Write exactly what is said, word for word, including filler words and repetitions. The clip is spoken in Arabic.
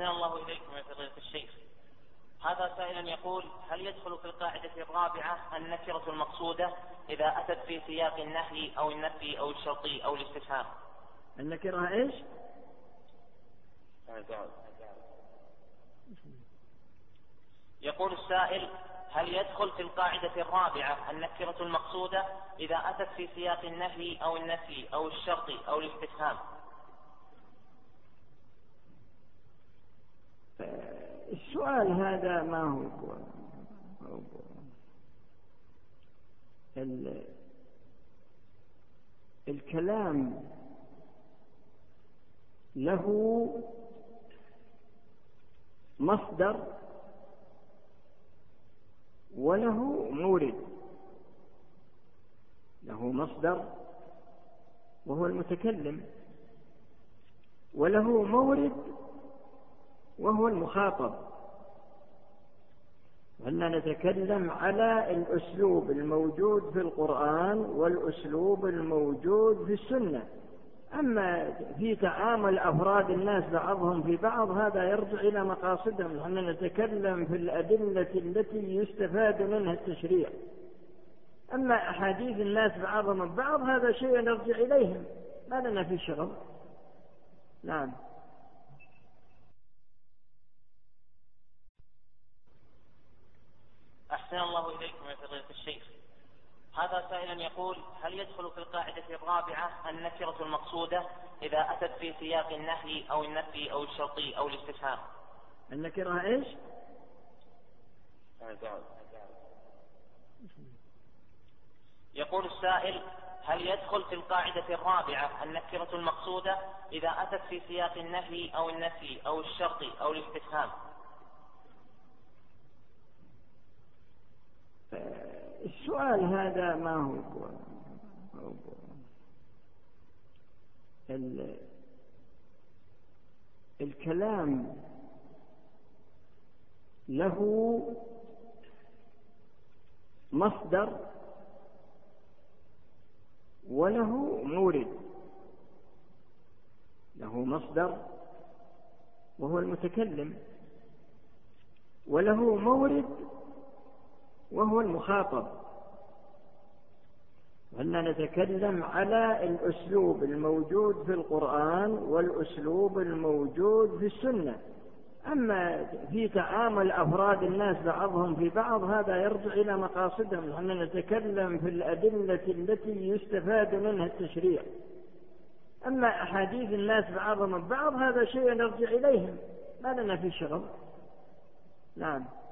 أحسن الله إليكم يا فضيلة الشيخ. هذا سائل يقول: هل يدخل في القاعدة الرابعة النكرة المقصودة إذا أتت في سياق النهي أو النفي أو الشرطي أو الاستفهام؟ النكرة إيش؟ يقول السائل: هل يدخل في القاعدة الرابعة النكرة المقصودة إذا أتت في سياق النهي أو النفي أو الشرطي أو الاستفهام؟ السؤال هذا ما هو ال... الكلام له مصدر وله مورد. له مصدر وهو المتكلم، وله مورد وهو المخاطب. وأننا نتكلم على الأسلوب الموجود في القرآن والأسلوب الموجود في السنة. أما في تعامل أفراد الناس بعضهم في بعض هذا يرجع إلى مقاصدهم. نحن نتكلم في الأدلة التي يستفاد منها التشريع. أما أحاديث الناس بعضهم البعض هذا شيء نرجع إليهم، ما لنا في شغل. نعم. أحسن الله إليكم يا فضيلة الشيخ. هذا سائل يقول: هل يدخل في القاعدة الرابعة النكرة المقصودة إذا أتت في سياق النهي أو النفي أو الشرطي أو الاستفهام؟ النكرة إيش؟ يقول السائل: هل يدخل في القاعدة الرابعة النكرة المقصودة إذا أتت في سياق النهي أو النفي أو الشرطي أو الاستفهام؟ السؤال هذا ما هو ال... الكلام له مصدر وله مورد. له مصدر وهو المتكلم، وله مورد وهو المخاطب. وأننا نتكلم على الأسلوب الموجود في القرآن والأسلوب الموجود في السنة. أما في تعامل أفراد الناس بعضهم في بعض هذا يرجع إلى مقاصدهم. نحن نتكلم في الأدلة التي يستفاد منها التشريع. أما أحاديث الناس بعضهم البعض هذا شيء نرجع إليهم، ما لنا في شغل. نعم.